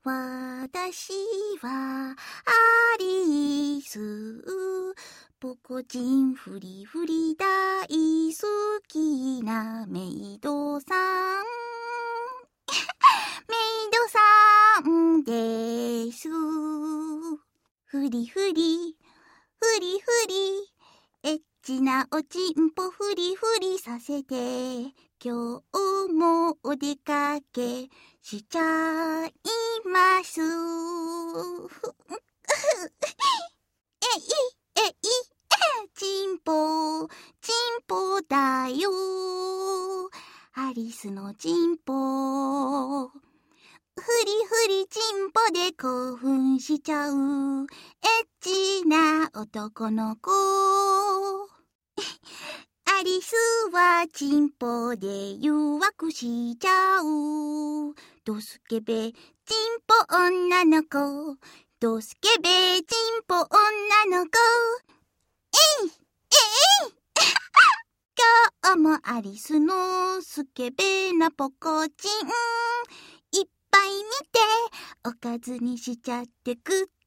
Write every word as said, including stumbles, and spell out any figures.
私はアリス、ポコチンフリフリ大好きなメイドさんメイドさんです。フリフリフリフリエッチなおちんぽフリフリさせて、今日もお出かけしちゃいます。えいえいちんぽちんぽだよ、アリスのちんぽ、フリフリちんぽで興奮しちゃうエッチな男の子。アリスはチンポで誘惑しちゃう。ドスケベチンポ女の子、ドスケベチンポ女の子、えいえい今日もアリスのスケベなポコチンいっぱい見ておかずにしちゃってくっ